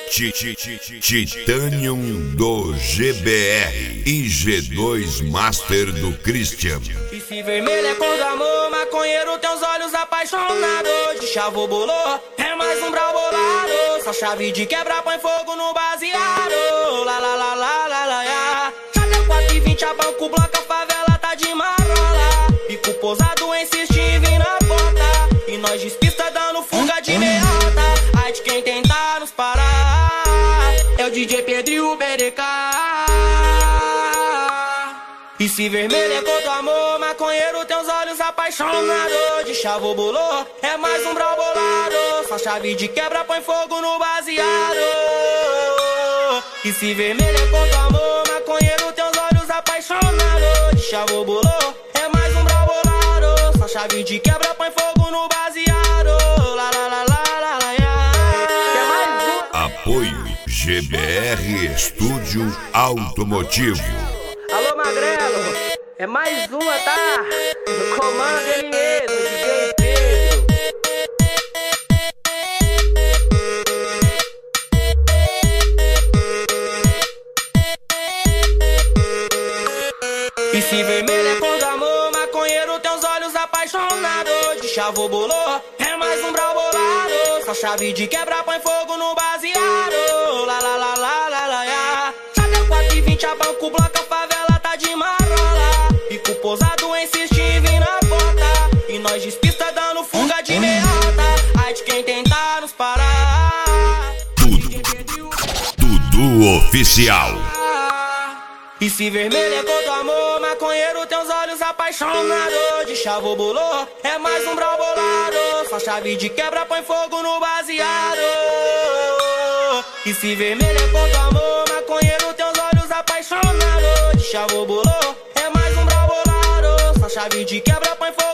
Titanium do GBR e G2 Master do Christian. E se vermelho é cor do amor, maconheiro tem os olhos apaixonados. De chavo bolô, é mais um brau bolado. Só chave de quebra põe fogo no baseado. La la la la la la ya. Já deu 4,20 a banco bloco, a favela tá de marola. Pico posado insiste em vir na porta. E nós despista dando fuga de meiota. Ai de quem tentar nos parar é o DJ Pedro e o BDK. E se vermelho é cor do amor, maconheiro tem os olhos apaixonados. De chavo bolô, é mais um brau bolado. Só chave de quebra põe fogo no baseado. E se vermelho é cor do amor, maconheiro tem os olhos apaixonados. De chavo bolô, é mais um brau bolado. Só chave de quebra põe fogo no baseado. La la la la la la ya. Quer mais um? Apoio GBR Estúdio Automotivo. Alô Magrelo, é mais uma, tá? No comando ele mesmo, DJ Pedro. E se vermelho é cor do amor, maconheiro tem os olhos apaixonados. De chavo bolô, é mais um brau bolado. Só chave de quebra põe fogo no baseado. La la la la la la ya. Já deu 4,20 a banco bloco, a favela tá de marola. Pico posado insiste em vir na porta. E nós despista dando fuga de meiota. Ai de quem tentar nos parar. Tudo oficial. E se vermelho é cor do amor, maconheiro tem os olhos apaixonados. De chavo bolô, é mais um brau bolado. Só chave de quebra põe fogo no baseado. E se vermelho é cor do amor, maconheiro tem os olhos apaixonados. De chavo bolô, é mais um brau bolado. Só chave de quebra põe fogo